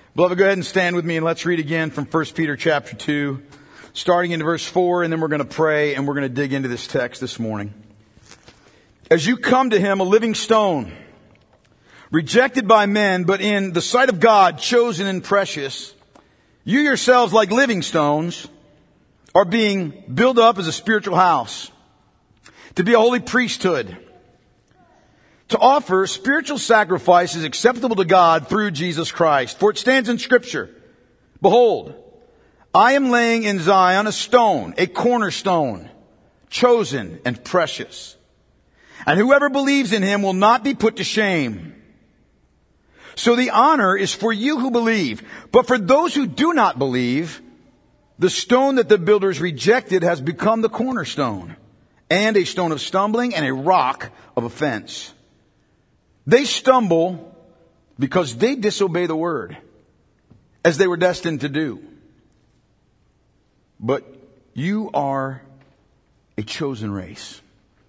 Beloved, go ahead and stand with me and let's read again from 1 Peter chapter 2, starting into verse 4, and then we're going to pray and we're going to dig into this text this morning. As you come to him, a living stone, rejected by men, but in the sight of God, chosen and precious, you yourselves, like living stones, are being built up as a spiritual house, to be a holy priesthood, to offer spiritual sacrifices acceptable to God through Jesus Christ. For it stands in Scripture, behold, I am laying in Zion a stone, a cornerstone, chosen and precious. And whoever believes in him will not be put to shame. So the honor is for you who believe. But for those who do not believe, the stone that the builders rejected has become the cornerstone, and a stone of stumbling and a rock of offense. They stumble because they disobey the word, as they were destined to do. But you are a chosen race,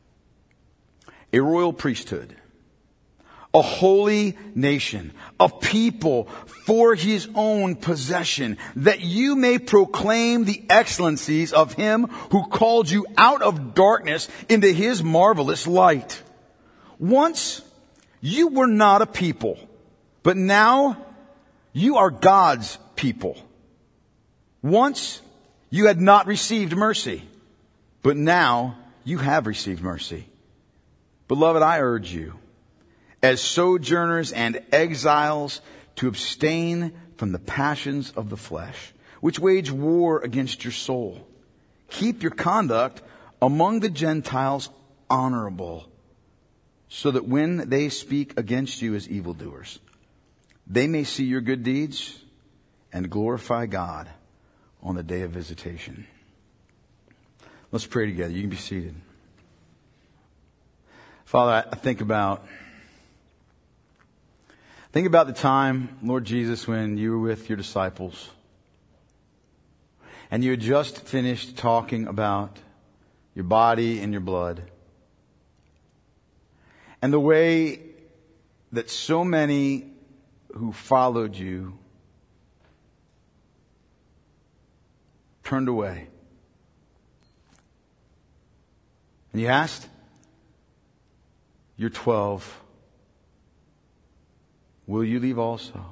a royal priesthood, a holy nation, a people for his own possession, that you may proclaim the excellencies of him who called you out of darkness into his marvelous light. Once you were not a people, but now you are God's people. Once you had not received mercy, but now you have received mercy. Beloved, I urge you, as sojourners and exiles, to abstain from the passions of the flesh, which wage war against your soul. Keep your conduct among the Gentiles honorable, so that when they speak against you as evildoers, they may see your good deeds and glorify God on the day of visitation. Let's pray together. You can be seated. Father, I think about the time, Lord Jesus, when you were with your disciples and you had just finished talking about your body and your blood, and the way that so many who followed you turned away. And you asked your 12, will you leave also?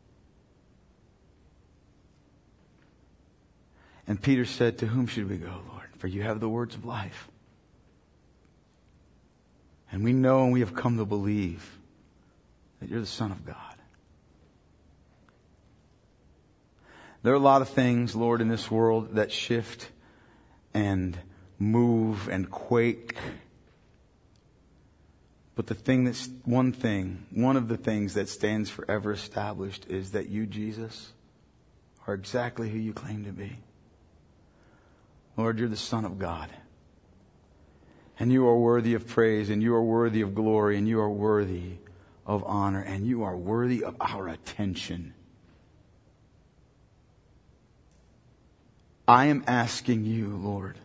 And Peter said, to whom should we go, Lord? For you have the words of life. And we know and we have come to believe that you're the Son of God. There are a lot of things, Lord, in this world that shift and move and quake. But one of the things that stands forever established is that you, Jesus, are exactly who you claim to be. Lord, you're the Son of God. And you are worthy of praise, and you are worthy of glory, and you are worthy of honor, and you are worthy of our attention. I am asking you, Lord,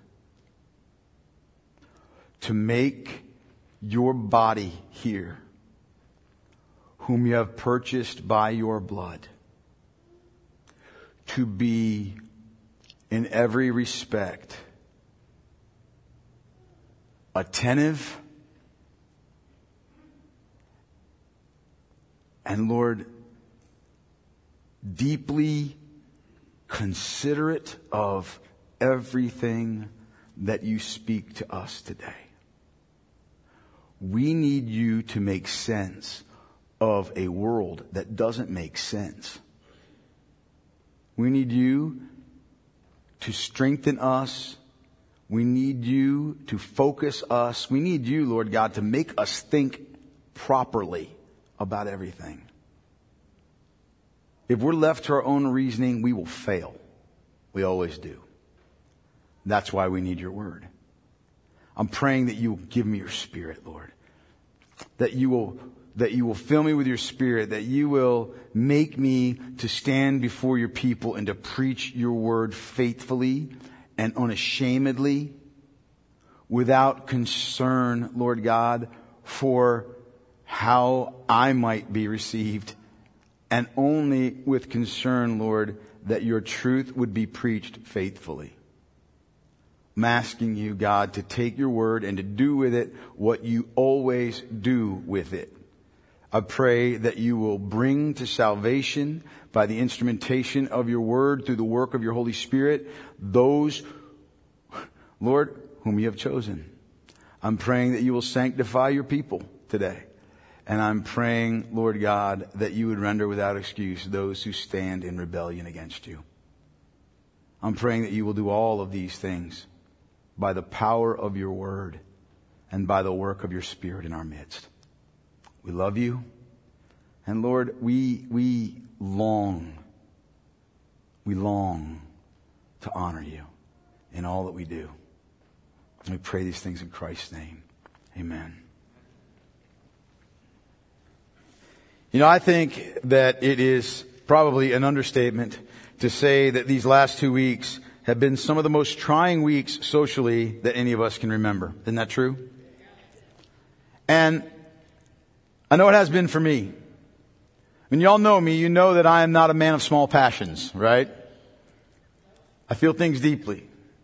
to make your body here, whom you have purchased by your blood, to be in every respect attentive and, Lord, deeply considerate of everything that you speak to us today. We need you to make sense of a world that doesn't make sense. We need you to strengthen us. We need you to focus us. We need you, Lord God, to make us think properly about everything. If we're left to our own reasoning, we will fail. We always do. That's why we need your word. I'm praying that you will give me your Spirit, Lord. That you will fill me with your Spirit. That you will make me to stand before your people and to preach your word faithfully and unashamedly, without concern, Lord God, for how I might be received and only with concern, Lord, that your truth would be preached faithfully. I'm asking you, God, to take your word and to do with it what you always do with it. I pray that you will bring to salvation by the instrumentation of your word through the work of your Holy Spirit those, Lord, whom you have chosen. I'm praying that you will sanctify your people today. And I'm praying, Lord God, that you would render without excuse those who stand in rebellion against you. I'm praying that you will do all of these things by the power of your word and by the work of your Spirit in our midst. We love you. And Lord, we long to honor you in all that we do. And we pray these things in Christ's name. Amen. You know, I think that it is probably an understatement to say that these last 2 weeks have been some of the most trying weeks socially that any of us can remember. Isn't that true? And I know it has been for me. When y'all know me, you know that I am not a man of small passions, right? I feel things deeply.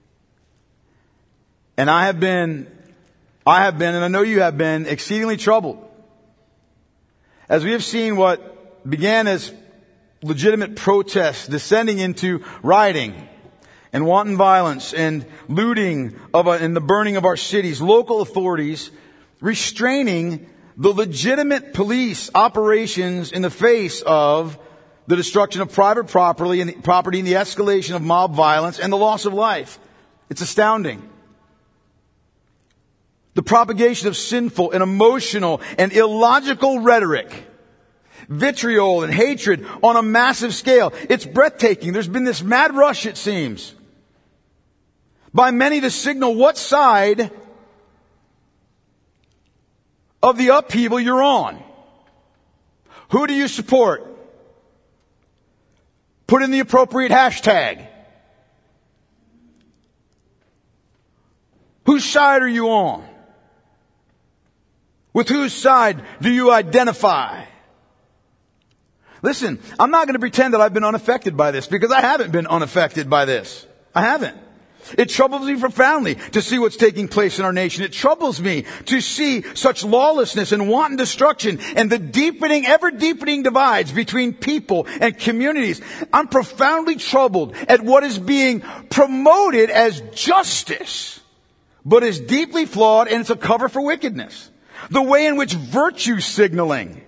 And I have been, and I know you have been, exceedingly troubled. As we have seen what began as legitimate protests descending into rioting and wanton violence and looting and the burning of our cities, local authorities restraining the legitimate police operations in the face of the destruction of private property and the escalation of mob violence and the loss of life. It's astounding. The propagation of sinful and emotional and illogical rhetoric, vitriol and hatred on a massive scale. It's breathtaking. There's been this mad rush, it seems, by many to signal what side of the upheaval you're on. Who do you support? Put in the appropriate hashtag. Whose side are you on? With whose side do you identify? Listen, I'm not going to pretend that I've been unaffected by this, because I haven't been unaffected by this. I haven't. It troubles me profoundly to see what's taking place in our nation. It troubles me to see such lawlessness and wanton destruction and the ever deepening divides between people and communities. I'm profoundly troubled at what is being promoted as justice, but is deeply flawed, and it's a cover for wickedness. The way in which virtue signaling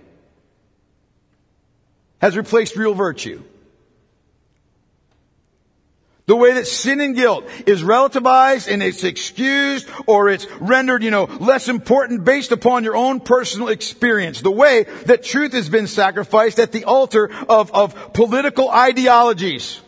has replaced real virtue. The way that sin and guilt is relativized and it's excused or it's rendered, less important based upon your own personal experience. The way that truth has been sacrificed at the altar of political ideologies.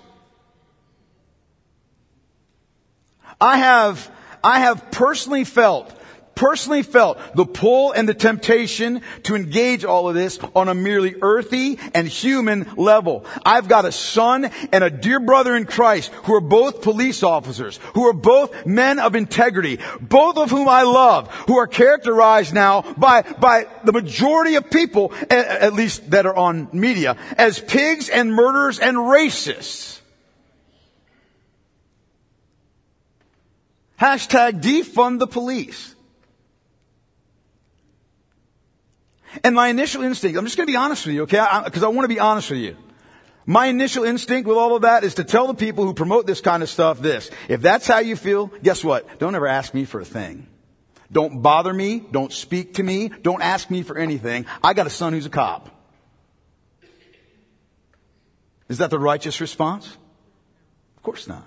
I have personally felt the pull and the temptation to engage all of this on a merely earthy and human level. I've got a son and a dear brother in Christ who are both police officers, who are both men of integrity, both of whom I love, who are characterized now by the majority of people, at least that are on media, as pigs and murderers and racists. Hashtag defund the police. And my initial instinct, I'm just going to be honest with you, okay? Because I want to be honest with you. My initial instinct with all of that is to tell the people who promote this kind of stuff this. If that's how you feel, guess what? Don't ever ask me for a thing. Don't bother me. Don't speak to me. Don't ask me for anything. I got a son who's a cop. Is that the righteous response? Of course not.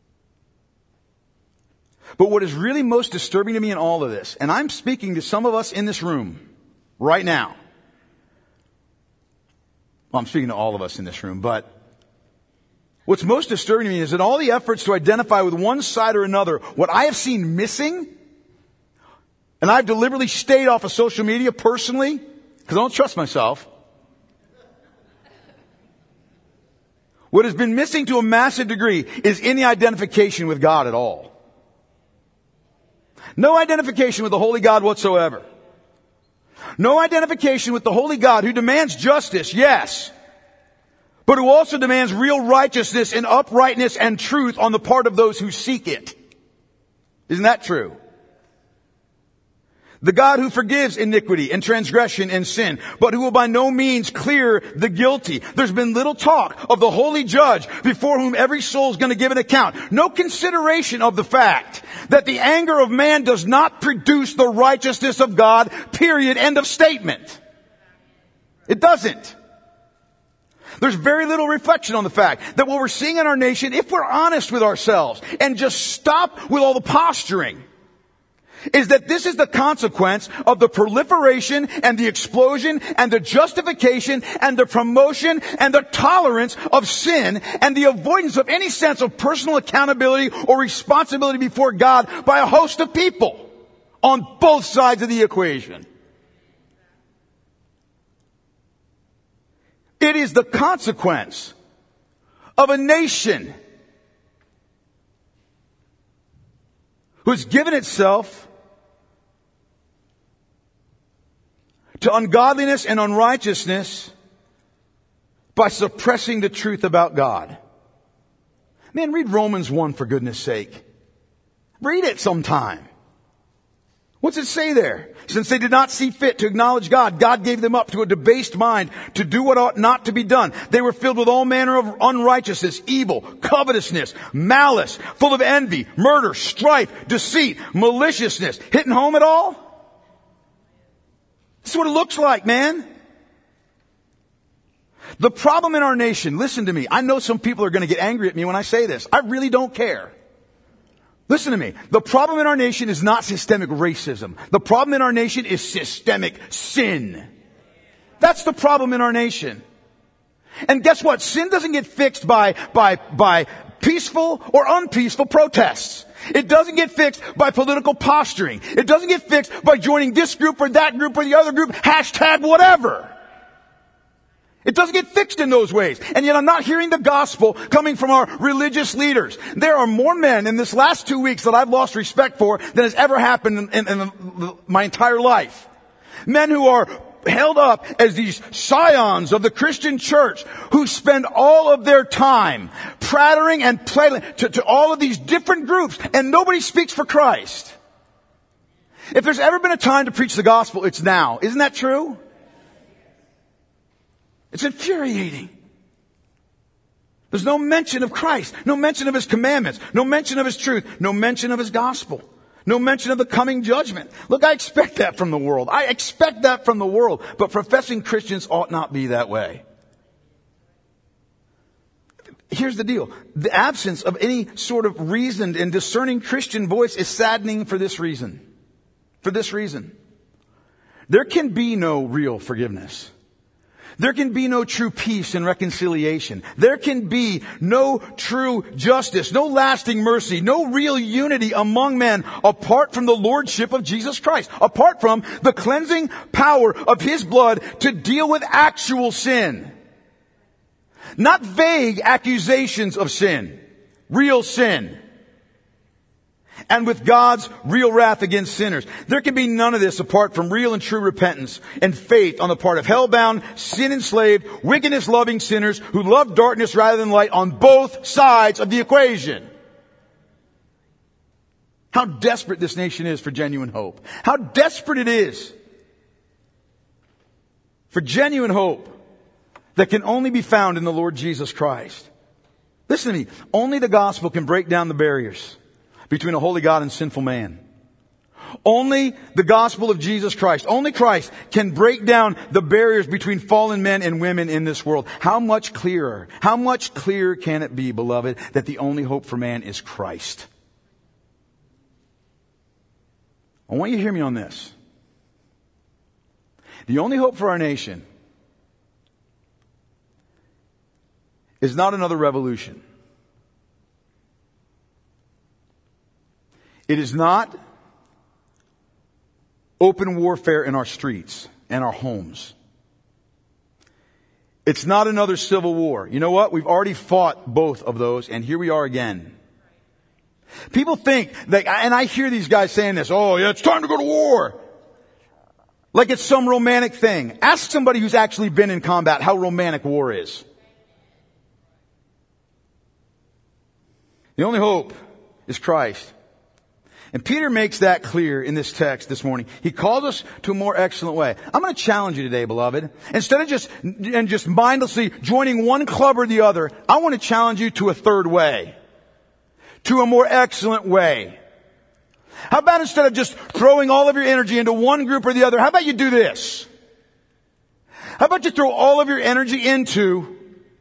But what is really most disturbing to me in all of this, and I'm speaking to some of us in this room right now. Well, I'm speaking to all of us in this room, but what's most disturbing to me is that all the efforts to identify with one side or another, what I have seen missing, and I've deliberately stayed off of social media personally, because I don't trust myself. What has been missing to a massive degree is any identification with God at all. No identification with the Holy God whatsoever. No identification with the Holy God who demands justice, yes. but who also demands real righteousness and uprightness and truth on the part of those who seek it. Isn't that true? The God who forgives iniquity and transgression and sin, but who will by no means clear the guilty. There's been little talk of the holy judge before whom every soul is going to give an account. No consideration of the fact that the anger of man does not produce the righteousness of God, period, end of statement. It doesn't. There's very little reflection on the fact that what we're seeing in our nation, if we're honest with ourselves and just stop with all the posturing, is that this is the consequence of the proliferation and the explosion and the justification and the promotion and the tolerance of sin and the avoidance of any sense of personal accountability or responsibility before God by a host of people on both sides of the equation. It is the consequence of a nation who's given itself to ungodliness and unrighteousness by suppressing the truth about God. Man, read Romans 1 for goodness sake. Read it sometime. What's it say there? Since they did not see fit to acknowledge God, God gave them up to a debased mind to do what ought not to be done. They were filled with all manner of unrighteousness, evil, covetousness, malice, full of envy, murder, strife, deceit, maliciousness. Hitting home at all? This is what it looks like, man. The problem in our nation, listen to me. I know some people are going to get angry at me when I say this. I really don't care. Listen to me. The problem in our nation is not systemic racism. The problem in our nation is systemic sin. That's the problem in our nation. And guess what? Sin doesn't get fixed by peaceful or unpeaceful protests. It doesn't get fixed by political posturing. It doesn't get fixed by joining this group or that group or the other group, hashtag whatever. It doesn't get fixed in those ways. And yet I'm not hearing the gospel coming from our religious leaders. There are more men in this last 2 weeks that I've lost respect for than has ever happened in my entire life. Men who are held up as these scions of the Christian church who spend all of their time prattling and playing to all of these different groups, and nobody speaks for Christ. If there's ever been a time to preach the gospel, it's now. Isn't that true? It's infuriating. There's no mention of Christ, no mention of His commandments, no mention of His truth, no mention of His gospel. No mention of the coming judgment. Look, I expect that from the world. I expect that from the world. But professing Christians ought not be that way. Here's the deal. The absence of any sort of reasoned and discerning Christian voice is saddening for this reason. For this reason. There can be no real forgiveness. There can be no true peace and reconciliation. There can be no true justice, no lasting mercy, no real unity among men apart from the lordship of Jesus Christ, apart from the cleansing power of His blood to deal with actual sin. Not vague accusations of sin, real sin. And with God's real wrath against sinners. There can be none of this apart from real and true repentance and faith on the part of hell-bound, sin-enslaved, wickedness-loving sinners who love darkness rather than light on both sides of the equation. How desperate this nation is for genuine hope. How desperate it is for genuine hope that can only be found in the Lord Jesus Christ. Listen to me. Only the gospel can break down the barriers between a holy God and sinful man. Only the gospel of Jesus Christ, only Christ can break down the barriers between fallen men and women in this world. How much clearer can it be, beloved, that the only hope for man is Christ? I want you to hear me on this. The only hope for our nation is not another revolution. It is not open warfare in our streets and our homes. It's not another civil war. You know what? We've already fought both of those, and here we are again. People think that, and I hear these guys saying this, oh yeah, it's time to go to war. Like it's some romantic thing. Ask somebody who's actually been in combat how romantic war is. The only hope is Christ. And Peter makes that clear in this text this morning. He calls us to a more excellent way. I'm going to challenge you today, beloved. Instead of just mindlessly joining one club or the other, I want to challenge you to a third way. To a more excellent way. How about instead of just throwing all of your energy into one group or the other, how about you do this? How about you throw all of your energy into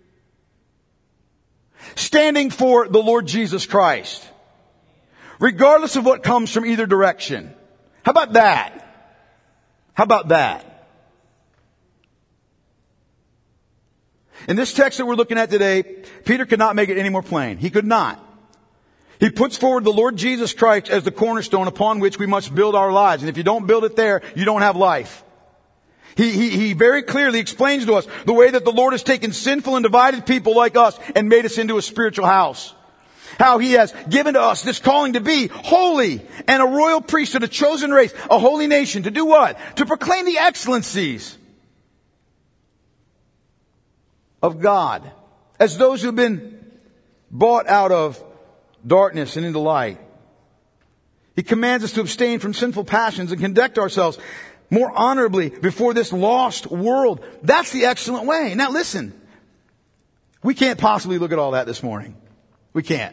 standing for the Lord Jesus Christ? Regardless of what comes from either direction. How about that? How about that? In this text that we're looking at today, Peter could not make it any more plain. He could not. He puts forward the Lord Jesus Christ as the cornerstone upon which we must build our lives. And if you don't build it there, you don't have life. He very clearly explains to us the way that the Lord has taken sinful and divided people like us and made us into a spiritual house. How He has given to us this calling to be holy and a royal priesthood, a chosen race, a holy nation. To do what? To proclaim the excellencies of God as those who have been bought out of darkness and into light. He commands us to abstain from sinful passions and conduct ourselves more honorably before this lost world. That's the excellent way. Now listen, we can't possibly look at all that this morning. We can't.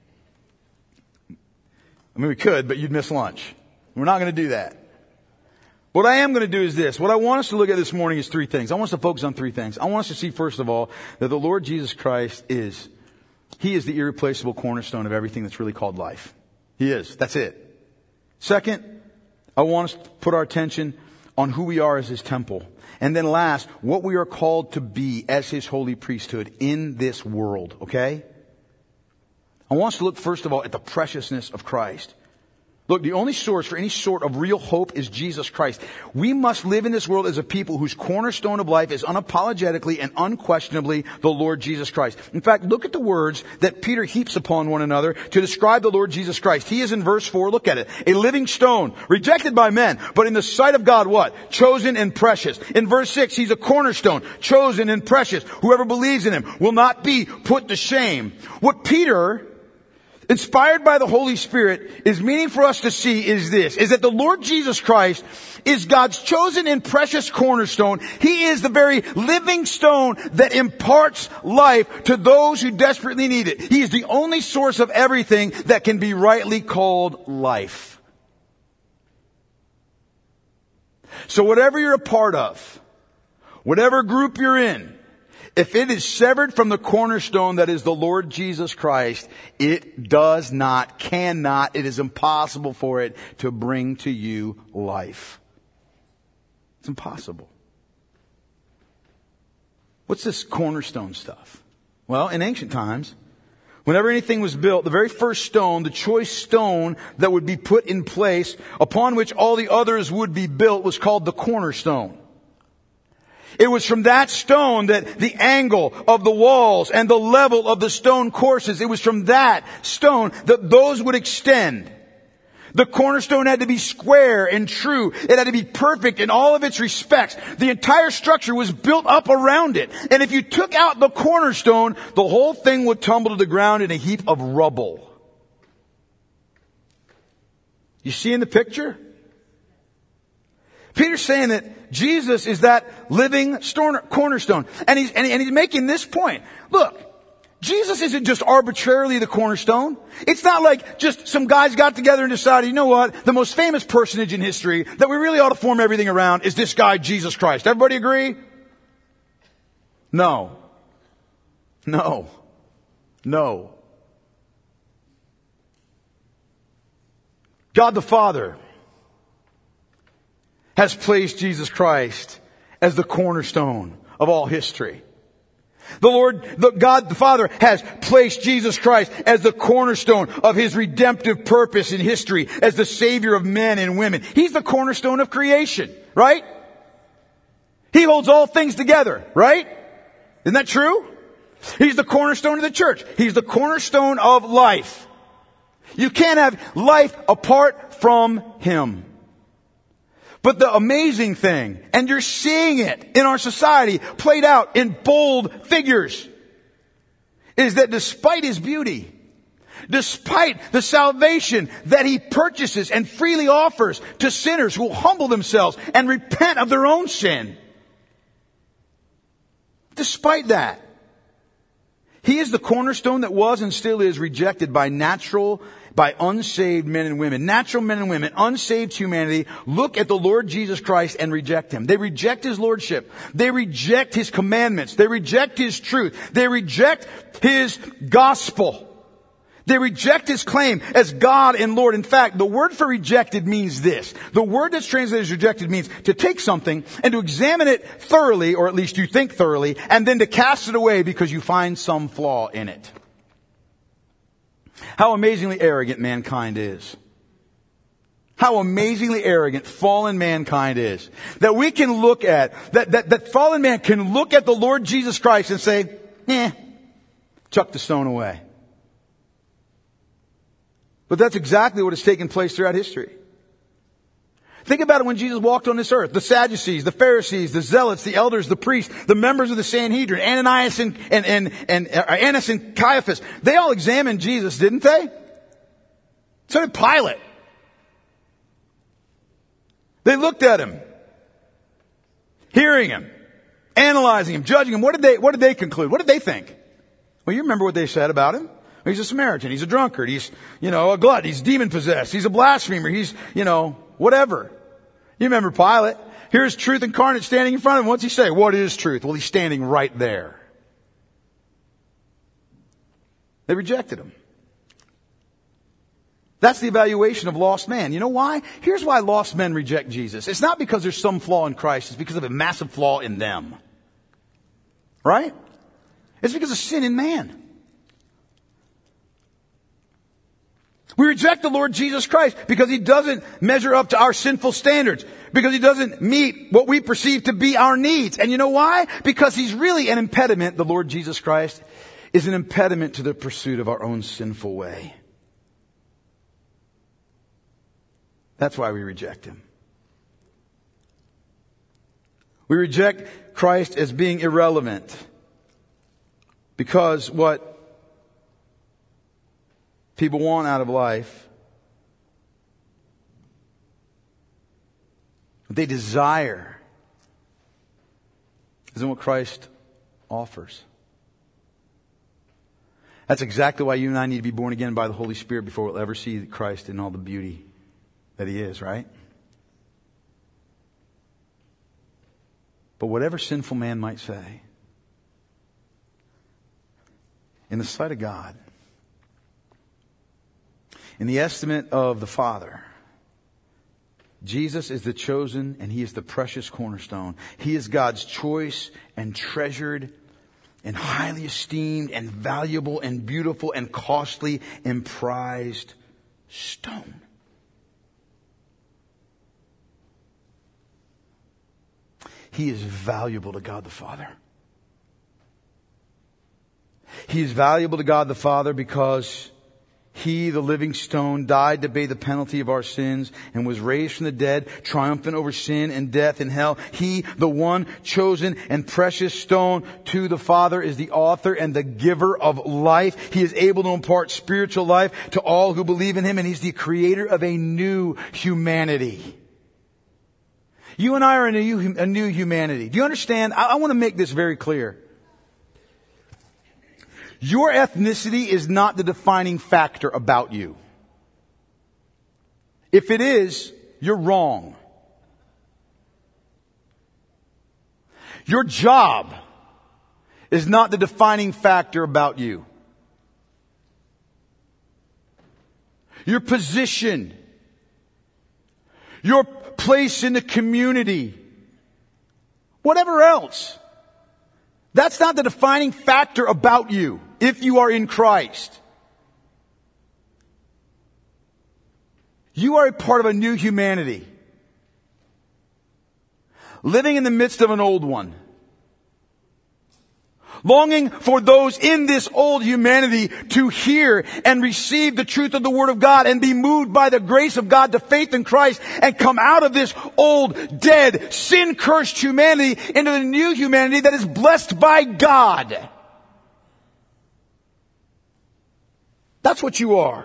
I mean, we could, but you'd miss lunch. We're not going to do that. What I am going to do is this. What I want us to look at this morning is three things. I want us to focus on three things. I want us to see, first of all, that the Lord Jesus Christ He is the irreplaceable cornerstone of everything that's really called life. He is. That's it. Second, I want us to put our attention on who we are as His temple. And then last, what we are called to be as His holy priesthood in this world. Okay? I want us to look first of all at the preciousness of Christ. Look, the only source for any sort of real hope is Jesus Christ. We must live in this world as a people whose cornerstone of life is unapologetically and unquestionably the Lord Jesus Christ. In fact, look at the words that Peter heaps upon one another to describe the Lord Jesus Christ. He is in verse 4, look at it. A living stone, rejected by men, but in the sight of God, what? Chosen and precious. In verse 6, He's a cornerstone, chosen and precious. Whoever believes in Him will not be put to shame. What Peter, inspired by the Holy Spirit, is meaning for us to see is this, is that the Lord Jesus Christ is God's chosen and precious cornerstone. He is the very living stone that imparts life to those who desperately need it. He is the only source of everything that can be rightly called life. So whatever you're a part of, whatever group you're in, if it is severed from the cornerstone that is the Lord Jesus Christ, it does not, cannot, it is impossible for it to bring to you life. It's impossible. What's this cornerstone stuff? Well, in ancient times, whenever anything was built, the very first stone, the choice stone that would be put in place, upon which all the others would be built, was called the cornerstone. It was from that stone that the angle of the walls and the level of the stone courses, it was from that stone that those would extend. The cornerstone had to be square and true. It had to be perfect in all of its respects. The entire structure was built up around it. And if you took out the cornerstone, the whole thing would tumble to the ground in a heap of rubble. You see in the picture? Peter's saying that Jesus is that living cornerstone. And he's making this point. Look, Jesus isn't just arbitrarily the cornerstone. It's not like just some guys got together and decided, you know what, the most famous personage in history that we really ought to form everything around is this guy, Jesus Christ. Everybody agree? No. No. No. God the Father has placed Jesus Christ as the cornerstone of all history. God the Father has placed Jesus Christ as the cornerstone of His redemptive purpose in history, as the Savior of men and women. He's the cornerstone of creation, right? He holds all things together, right? Isn't that true? He's the cornerstone of the church. He's the cornerstone of life. You can't have life apart from Him. But the amazing thing, and you're seeing it in our society played out in bold figures, is that despite His beauty, Despite the salvation that he purchases and freely offers to sinners who will humble themselves and repent of their own sin. Despite that, he is the cornerstone that was and still is rejected by unsaved men and women. Natural men and women, unsaved humanity, look at the Lord Jesus Christ and reject him. They reject his lordship. They reject his commandments. They reject his truth. They reject his gospel. They reject his claim as God and Lord. In fact, the word for rejected means this. The word that's translated as rejected means to take something and to examine it thoroughly, or at least you think thoroughly, and then to cast it away because you find some flaw in it. How amazingly arrogant mankind is. How amazingly arrogant fallen mankind is. That we can look at, that fallen man can look at the Lord Jesus Christ and say, chuck the stone away. But that's exactly what has taken place throughout history. Think about it when Jesus walked on this earth. The Sadducees, the Pharisees, the Zealots, the elders, the priests, the members of the Sanhedrin, Annas and Caiaphas. They all examined Jesus, didn't they? So did Pilate. They looked at him, hearing him, analyzing him, judging him. What did they conclude? What did they think? Well, you remember what they said about him. He's a Samaritan. He's a drunkard. He's, a glutton. He's demon possessed. He's a blasphemer. He's, whatever. You remember Pilate. Here's truth incarnate standing in front of him. What's he say? What is truth? Well, he's standing right there. They rejected him. That's the evaluation of lost man. You know why? Here's why lost men reject Jesus. It's not because there's some flaw in Christ. It's because of a massive flaw in them. Right? It's because of sin in man. We reject the Lord Jesus Christ because he doesn't measure up to our sinful standards. Because he doesn't meet what we perceive to be our needs. And you know why? Because he's really an impediment. The Lord Jesus Christ is an impediment to the pursuit of our own sinful way. That's why we reject him. We reject Christ as being irrelevant. Because what people want out of life, what they desire, isn't what Christ offers. That's exactly why you and I need to be born again by the Holy Spirit before we'll ever see Christ in all the beauty that he is, right? But whatever sinful man might say, in the sight of God, in the estimate of the Father, Jesus is the chosen and he is the precious cornerstone. He is God's choice and treasured and highly esteemed and valuable and beautiful and costly and prized stone. He is valuable to God the Father. He is valuable to God the Father because he, the living stone, died to pay the penalty of our sins and was raised from the dead, triumphant over sin and death and hell. He, the one chosen and precious stone to the Father, is the author and the giver of life. He is able to impart spiritual life to all who believe in him, and he's the creator of a new humanity. You and I are a new humanity. Do you understand? I want to make this very clear. Your ethnicity is not the defining factor about you. If it is, you're wrong. Your job is not the defining factor about you. Your position, your place in the community, whatever else, that's not the defining factor about you if you are in Christ. You are a part of a new humanity, living in the midst of an old one, longing for those in this old humanity to hear and receive the truth of the Word of God and be moved by the grace of God to faith in Christ and come out of this old, dead, sin-cursed humanity into the new humanity that is blessed by God. That's what you are.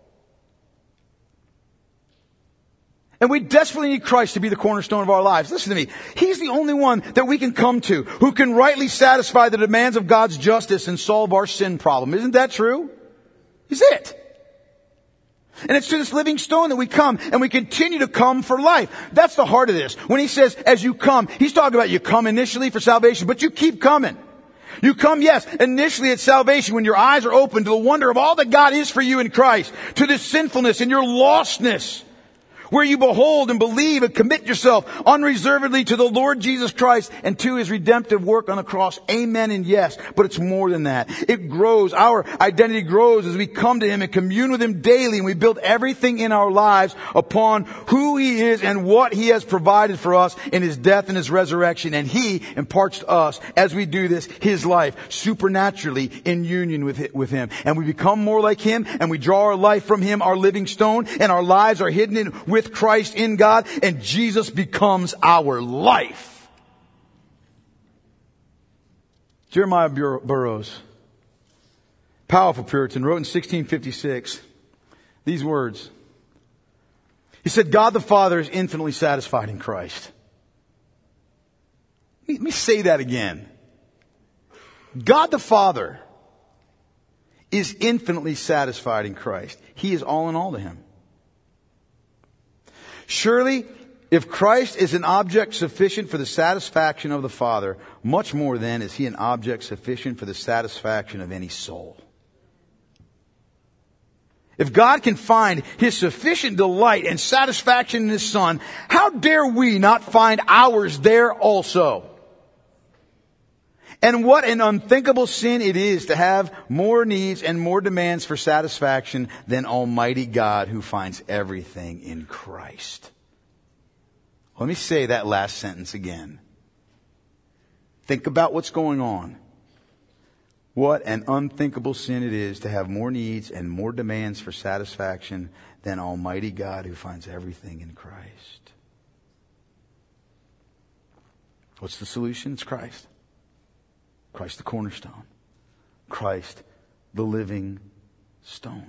And we desperately need Christ to be the cornerstone of our lives. Listen to me. He's the only one that we can come to who can rightly satisfy the demands of God's justice and solve our sin problem. Isn't that true? He's it. And it's to this living stone that we come, and we continue to come for life. That's the heart of this. When he says, as you come, he's talking about you come initially for salvation, but you keep coming. You come, yes, initially at salvation when your eyes are open to the wonder of all that God is for you in Christ, to this sinfulness and your lostness, where you behold and believe and commit yourself unreservedly to the Lord Jesus Christ and to His redemptive work on the cross. Amen and yes. But it's more than that. It grows. Our identity grows as we come to Him and commune with Him daily, and we build everything in our lives upon who He is and what He has provided for us in His death and His resurrection. And He imparts to us, as we do this, His life supernaturally in union with Him. And we become more like Him, and we draw our life from Him, our living stone, and our lives are hidden with Christ in God, and Jesus becomes our life. Jeremiah Burroughs, powerful Puritan, wrote in 1656 these words. He said, God the Father is infinitely satisfied in Christ. Let me say that again. God the Father is infinitely satisfied in Christ. He is all in all to Him. Surely, if Christ is an object sufficient for the satisfaction of the Father, much more then is He an object sufficient for the satisfaction of any soul. If God can find His sufficient delight and satisfaction in His Son, how dare we not find ours there also? And what an unthinkable sin it is to have more needs and more demands for satisfaction than Almighty God, who finds everything in Christ. Let me say that last sentence again. Think about what's going on. What an unthinkable sin it is to have more needs and more demands for satisfaction than Almighty God, who finds everything in Christ. What's the solution? It's Christ. Christ the cornerstone. Christ the living stone.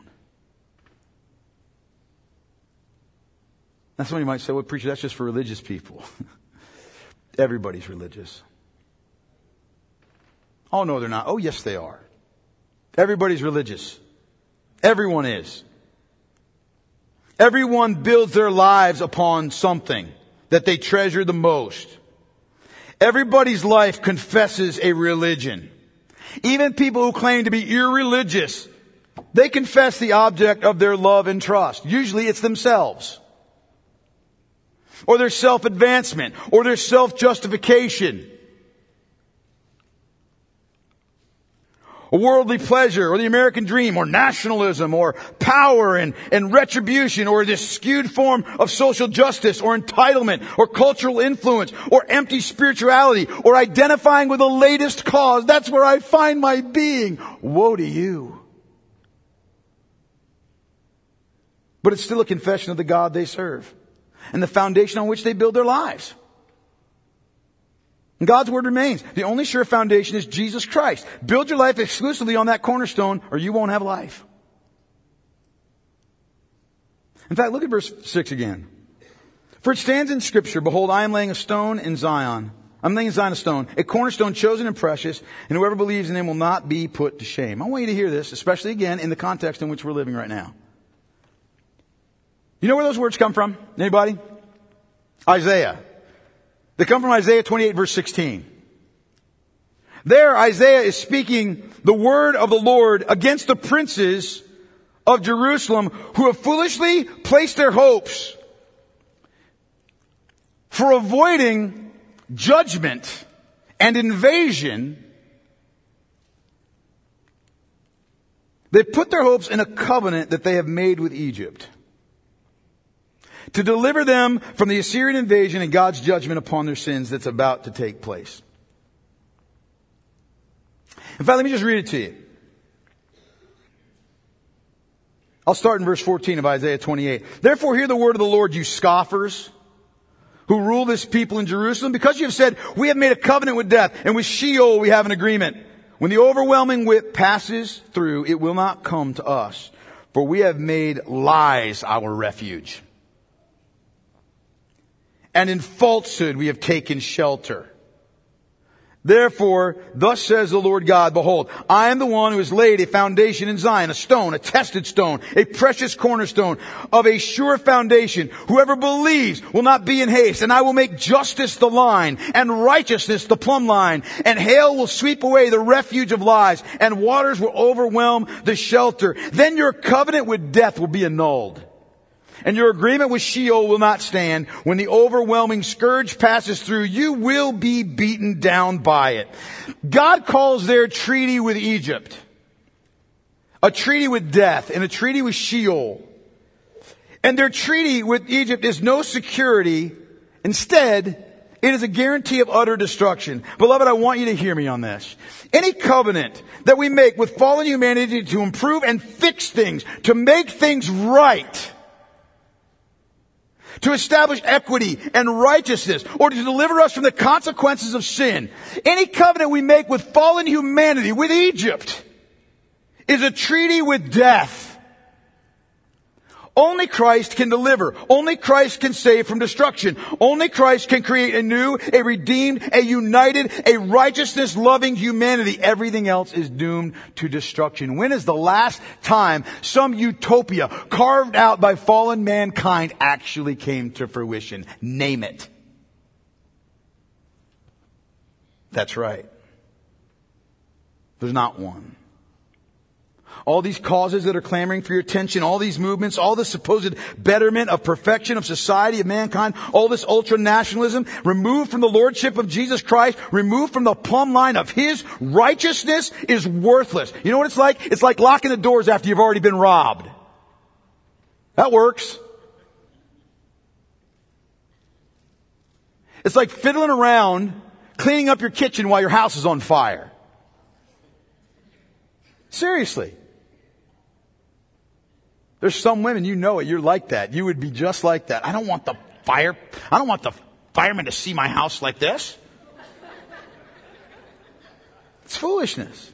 Now somebody might say, well, preacher, that's just for religious people. Everybody's religious. Oh, no, they're not. Oh, yes, they are. Everybody's religious. Everyone is. Everyone builds their lives upon something that they treasure the most. Everybody's life confesses a religion. Even people who claim to be irreligious, they confess the object of their love and trust. Usually it's themselves, or their self-advancement, or their self-justification, or worldly pleasure, or the American dream, or nationalism, or power and retribution, or this skewed form of social justice, or entitlement, or cultural influence, or empty spirituality, or identifying with the latest cause. That's where I find my being. Woe to you. But it's still a confession of the God they serve and the foundation on which they build their lives. And God's Word remains. The only sure foundation is Jesus Christ. Build your life exclusively on that cornerstone, or you won't have life. In fact, look at verse 6 again. For it stands in Scripture, behold, I am laying a stone in Zion. I'm laying in Zion a stone, a cornerstone chosen and precious, and whoever believes in Him will not be put to shame. I want you to hear this, especially again in the context in which we're living right now. You know where those words come from? Anybody? Isaiah. They come from Isaiah 28 verse 16. There Isaiah is speaking the word of the Lord against the princes of Jerusalem who have foolishly placed their hopes for avoiding judgment and invasion. They put their hopes in a covenant that they have made with Egypt to deliver them from the Assyrian invasion and God's judgment upon their sins that's about to take place. In fact, let me just read it to you. I'll start in verse 14 of Isaiah 28. Therefore hear the word of the Lord, you scoffers who rule this people in Jerusalem, because you have said, we have made a covenant with death, and with Sheol we have an agreement. When the overwhelming whip passes through, it will not come to us. For we have made lies our refuge, and in falsehood we have taken shelter. Therefore, thus says the Lord God, behold, I am the one who has laid a foundation in Zion, a stone, a tested stone, a precious cornerstone of a sure foundation. Whoever believes will not be in haste, and I will make justice the line, and righteousness the plumb line, and hail will sweep away the refuge of lies, and waters will overwhelm the shelter. Then your covenant with death will be annulled, and your agreement with Sheol will not stand. When the overwhelming scourge passes through, you will be beaten down by it. God calls their treaty with Egypt a treaty with death and a treaty with Sheol. And their treaty with Egypt is no security. Instead, it is a guarantee of utter destruction. Beloved, I want you to hear me on this. Any covenant that we make with fallen humanity to improve and fix things, to make things right, to establish equity and righteousness, or to deliver us from the consequences of sin. Any covenant we make with fallen humanity, with Egypt, is a treaty with death. Only Christ can deliver. Only Christ can save from destruction. Only Christ can create a new, a redeemed, a united, a righteousness-loving humanity. Everything else is doomed to destruction. When is the last time some utopia carved out by fallen mankind actually came to fruition? Name it. That's right. There's not one. All these causes that are clamoring for your attention, all these movements, all this supposed betterment of perfection of society, of mankind, all this ultra-nationalism, removed from the lordship of Jesus Christ, removed from the plumb line of His righteousness, is worthless. You know what it's like? It's like locking the doors after you've already been robbed. That works. It's like fiddling around, cleaning up your kitchen while your house is on fire. Seriously. There's some women, you know it, you're like that. You would be just like that. I don't want the firemen to see my house like this. It's foolishness.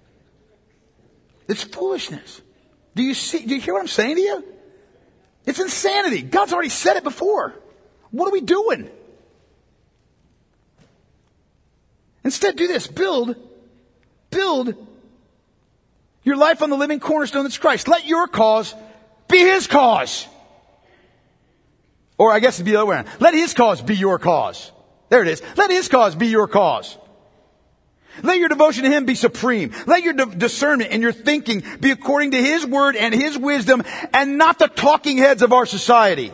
It's foolishness. Do you hear what I'm saying to you? It's insanity. God's already said it before. What are we doing? Instead, do this. Build your life on the living cornerstone that's Christ. Let your cause be His cause. Or I guess it'd be the other way around. Let His cause be your cause. There it is. Let His cause be your cause. Let your devotion to Him be supreme. Let your discernment and your thinking be according to His word and His wisdom, and not the talking heads of our society.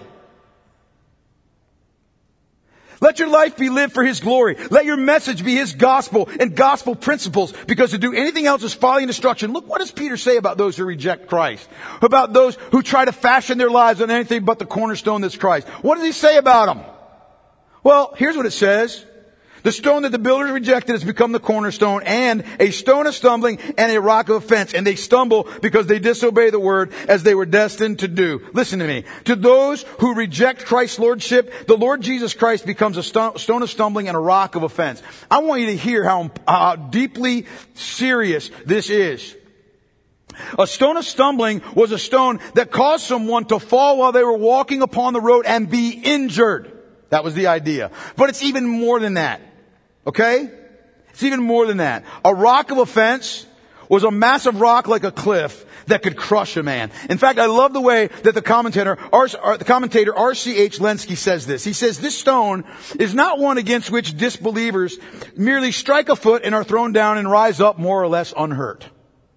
Let your life be lived for His glory. Let your message be His gospel and gospel principles, because to do anything else is folly and destruction. Look, what does Peter say about those who reject Christ? About those who try to fashion their lives on anything but the cornerstone that's Christ. What does he say about them? Well, here's what it says. The stone that the builders rejected has become the cornerstone, and a stone of stumbling and a rock of offense. And they stumble because they disobey the word, as they were destined to do. Listen to me. To those who reject Christ's lordship, the Lord Jesus Christ becomes a stone of stumbling and a rock of offense. I want you to hear how deeply serious this is. A stone of stumbling was a stone that caused someone to fall while they were walking upon the road and be injured. That was the idea. But it's even more than that. Okay? It's even more than that. A rock of offense was a massive rock like a cliff that could crush a man. In fact, I love the way that the commentator R.C.H. Lenski says this. He says, this stone is not one against which disbelievers merely strike a foot and are thrown down and rise up more or less unhurt.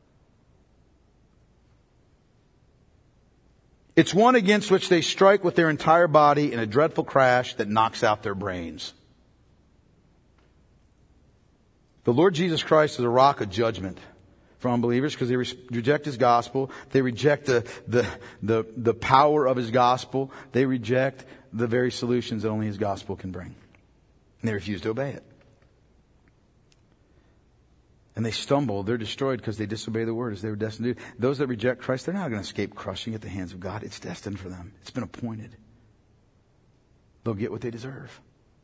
It's one against which they strike with their entire body in a dreadful crash that knocks out their brains. The Lord Jesus Christ is a rock of judgment for unbelievers, because they reject His gospel. They reject the power of His gospel. They reject the very solutions that only His gospel can bring. And they refuse to obey it. And they stumble. They're destroyed because they disobey the word as they were destined to do. Those that reject Christ, they're not going to escape crushing at the hands of God. It's destined for them. It's been appointed. They'll get what they deserve.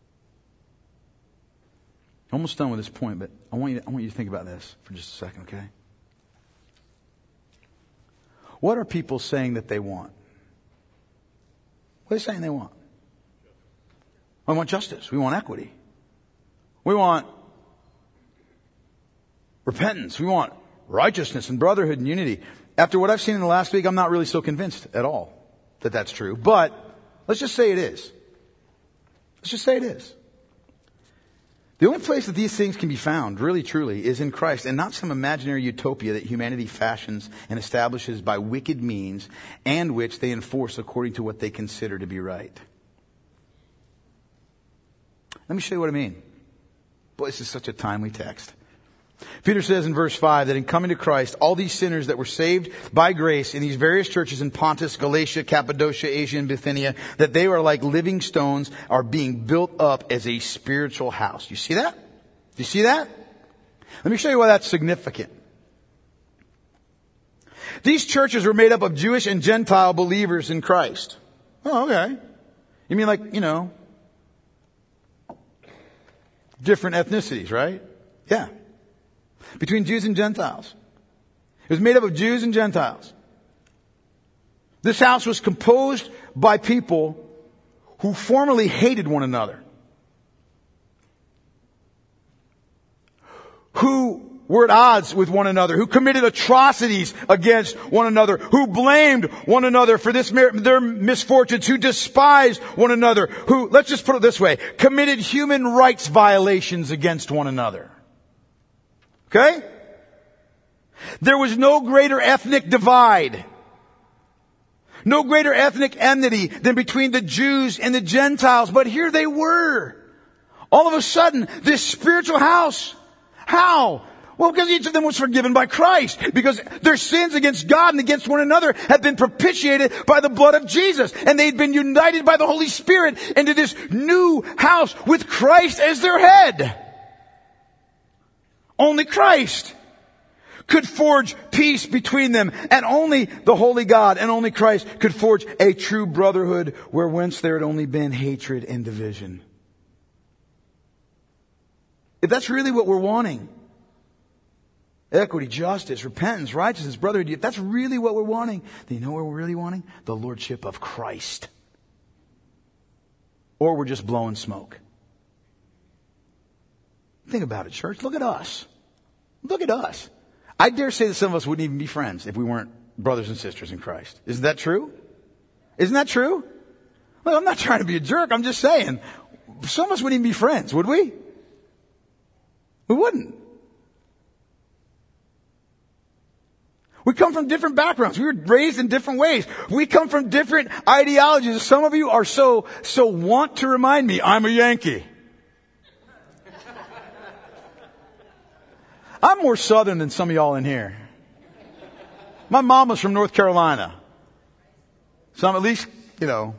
Almost done with this point, but I want you to think about this for just a second, okay? What are people saying that they want? What are they saying they want? We want justice. We want equity. We want repentance. We want righteousness and brotherhood and unity. After what I've seen in the last week, I'm not really so convinced at all that that's true. But let's just say it is. Let's just say it is. The only place that these things can be found, really truly, is in Christ, and not some imaginary utopia that humanity fashions and establishes by wicked means, and which they enforce according to what they consider to be right. Let me show you what I mean. Boy, this is such a timely text. Peter says in verse 5 that in coming to Christ, all these sinners that were saved by grace in these various churches in Pontus, Galatia, Cappadocia, Asia, and Bithynia, that they are like living stones, are being built up as a spiritual house. You see that? Do you see that? Let me show you why that's significant. These churches were made up of Jewish and Gentile believers in Christ. Oh, okay. You mean like, different ethnicities, right? Yeah. Between Jews and Gentiles. It was made up of Jews and Gentiles. This house was composed by people who formerly hated one another, who were at odds with one another, who committed atrocities against one another, who blamed one another for their misfortunes, who despised one another, who, let's just put it this way, committed human rights violations against one another. Okay? There was no greater ethnic divide, no greater ethnic enmity than between the Jews and the Gentiles. But here they were. All of a sudden, this spiritual house. How? Well, because each of them was forgiven by Christ. Because their sins against God and against one another had been propitiated by the blood of Jesus. And they'd been united by the Holy Spirit into this new house with Christ as their head. Only Christ could forge peace between them, and only the Holy God and only Christ could forge a true brotherhood where once there had only been hatred and division. If that's really what we're wanting, equity, justice, repentance, righteousness, brotherhood, if that's really what we're wanting, then you know what we're really wanting? The Lordship of Christ. Or we're just blowing smoke. Think about it, church. Look at us. Look at us. I dare say that some of us wouldn't even be friends if we weren't brothers and sisters in Christ. Isn't that true? Isn't that true? Well, I'm not trying to be a jerk. I'm just saying. Some of us wouldn't even be friends, would we? We wouldn't. We come from different backgrounds. We were raised in different ways. We come from different ideologies. Some of you are so want to remind me, I'm a Yankee. I'm more Southern than some of y'all in here. My mom was from North Carolina. So I'm at least, you're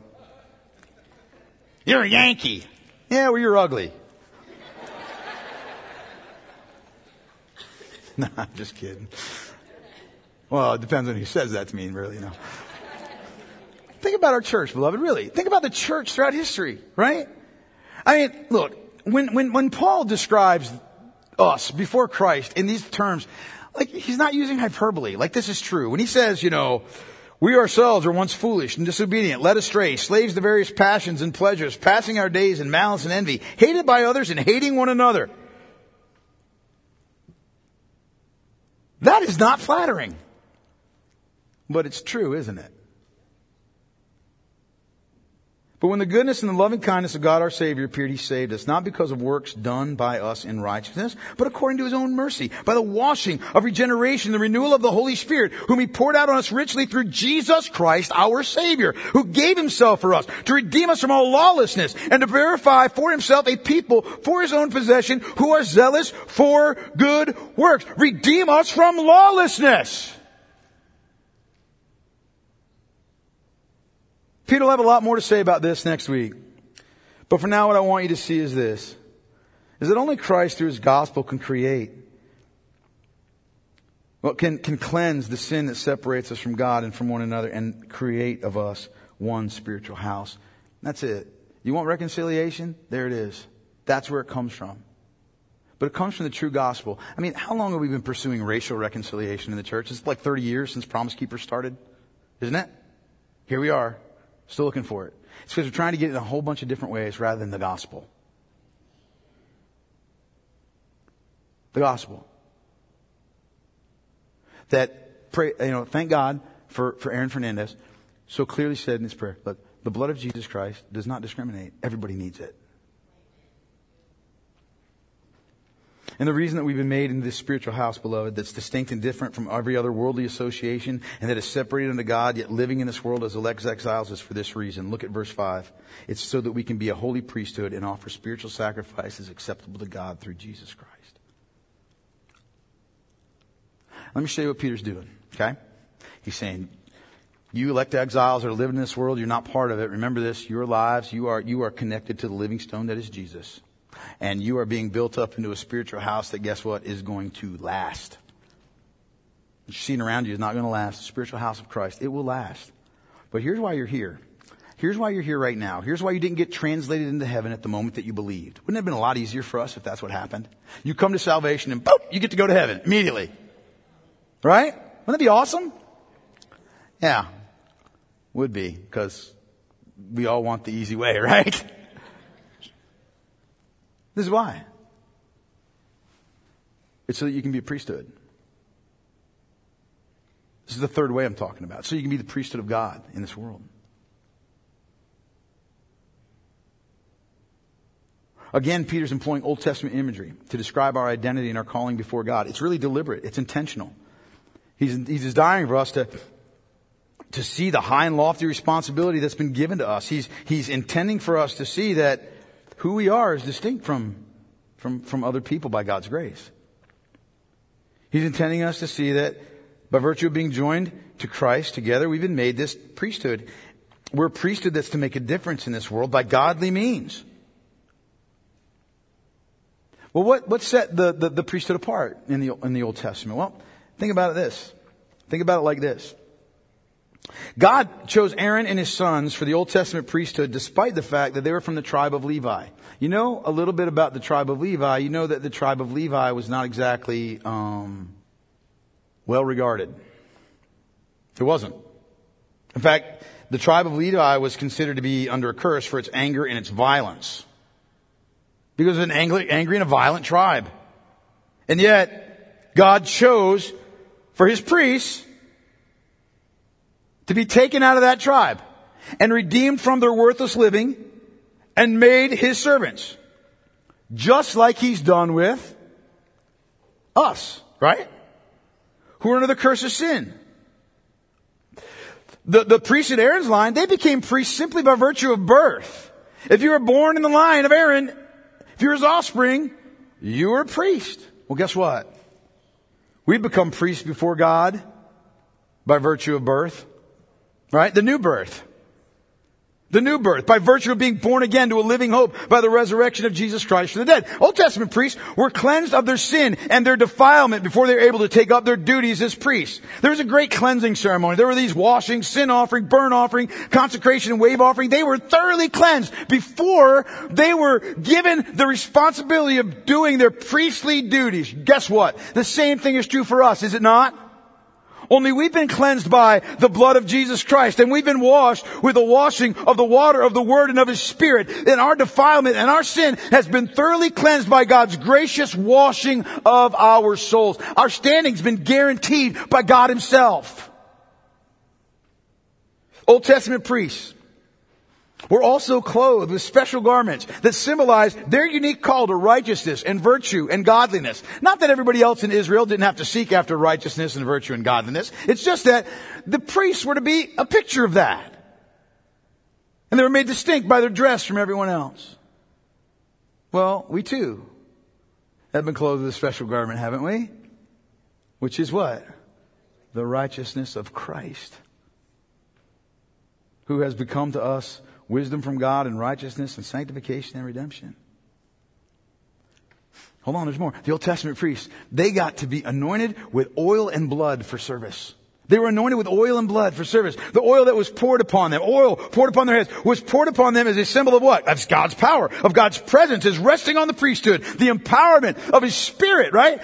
a Yankee. Yeah, well, you're ugly. Nah, I'm just kidding. Well, it depends on who says that to me, really, Think about our church, beloved, really. Think about the church throughout history, right? I mean, look, when Paul describes us before Christ in these terms, like, he's not using hyperbole. Like, this is true. When he says, we ourselves were once foolish and disobedient, led astray, slaves to various passions and pleasures, passing our days in malice and envy, hated by others and hating one another. That is not flattering. But it's true, isn't it? But when the goodness and the loving kindness of God our Savior appeared, He saved us, not because of works done by us in righteousness, but according to His own mercy, by the washing of regeneration, the renewal of the Holy Spirit, whom He poured out on us richly through Jesus Christ our Savior, who gave Himself for us, to redeem us from all lawlessness, and to verify for Himself a people for His own possession, who are zealous for good works. Redeem us from lawlessness. Peter will have a lot more to say about this next week. But for now, what I want you to see is this. Is that only Christ through His gospel can cleanse the sin that separates us from God and from one another and create of us one spiritual house. That's it. You want reconciliation? There it is. That's where it comes from. But it comes from the true gospel. I mean, how long have we been pursuing racial reconciliation in the church? It's like 30 years since Promise Keepers started, isn't it? Here we are, still looking for it. It's because we're trying to get it in a whole bunch of different ways rather than the gospel. The gospel. That, thank God for Aaron Fernandez so clearly said in his prayer, look, the blood of Jesus Christ does not discriminate. Everybody needs it. And the reason that we've been made into this spiritual house, beloved, that's distinct and different from every other worldly association and that is separated unto God, yet living in this world as elect exiles, is for this reason. Look at verse 5. It's so that we can be a holy priesthood and offer spiritual sacrifices acceptable to God through Jesus Christ. Let me show you what Peter's doing, okay? He's saying, you elect exiles that are living in this world, you're not part of it. Remember this, your lives, you are connected to the living stone that is Jesus. And you are being built up into a spiritual house that, guess what, is going to last. What you're seeing around you is not going to last. The spiritual house of Christ, it will last. But here's why you're here. Here's why you're here right now. Here's why you didn't get translated into heaven at the moment that you believed. Wouldn't it have been a lot easier for us if that's what happened? You come to salvation and boom, you get to go to heaven immediately. Right? Wouldn't that be awesome? Yeah. Would be, because we all want the easy way, right? This is why. It's so that you can be a priesthood. This is the third way I'm talking about. So you can be the priesthood of God in this world. Again, Peter's employing Old Testament imagery to describe our identity and our calling before God. It's really deliberate. It's intentional. He's desiring for us to see the high and lofty responsibility that's been given to us. He's intending for us to see that who we are is distinct from other people by God's grace. He's intending us to see that by virtue of being joined to Christ together, we've been made this priesthood. We're a priesthood that's to make a difference in this world by godly means. Well, what set the priesthood apart in the Old Testament? Well, think about this. Think about it like this. God chose Aaron and his sons for the Old Testament priesthood despite the fact that they were from the tribe of Levi. You know a little bit about the tribe of Levi. You know that the tribe of Levi was not exactly well regarded. It wasn't. In fact, the tribe of Levi was considered to be under a curse for its anger and its violence. Because it was an angry and a violent tribe. And yet, God chose for His priests to be taken out of that tribe and redeemed from their worthless living and made His servants. Just like He's done with us, right? Who are under the curse of sin. The priests in Aaron's line, they became priests simply by virtue of birth. If you were born in the line of Aaron, if you're his offspring, you were a priest. Well, guess what? We become priests before God by virtue of birth. Right? The new birth. The new birth. By virtue of being born again to a living hope by the resurrection of Jesus Christ from the dead. Old Testament priests were cleansed of their sin and their defilement before they were able to take up their duties as priests. There was a great cleansing ceremony. There were these washings, sin offering, burnt offering, consecration, and wave offering. They were thoroughly cleansed before they were given the responsibility of doing their priestly duties. Guess what? The same thing is true for us, is it not? Only we've been cleansed by the blood of Jesus Christ, and we've been washed with the washing of the water of the Word and of His Spirit. And our defilement and our sin has been thoroughly cleansed by God's gracious washing of our souls. Our standing's been guaranteed by God Himself. Old Testament priests were also clothed with special garments that symbolize their unique call to righteousness and virtue and godliness. Not that everybody else in Israel didn't have to seek after righteousness and virtue and godliness. It's just that the priests were to be a picture of that. And they were made distinct by their dress from everyone else. Well, we too have been clothed with a special garment, haven't we? Which is what? The righteousness of Christ, who has become to us wisdom from God and righteousness and sanctification and redemption. Hold on, there's more. The Old Testament priests, they got to be anointed with oil and blood for service. They were anointed with oil and blood for service. The oil that was poured upon them, oil poured upon their heads, was poured upon them as a symbol of what? That's God's power, of God's presence is resting on the priesthood, the empowerment of His Spirit, right?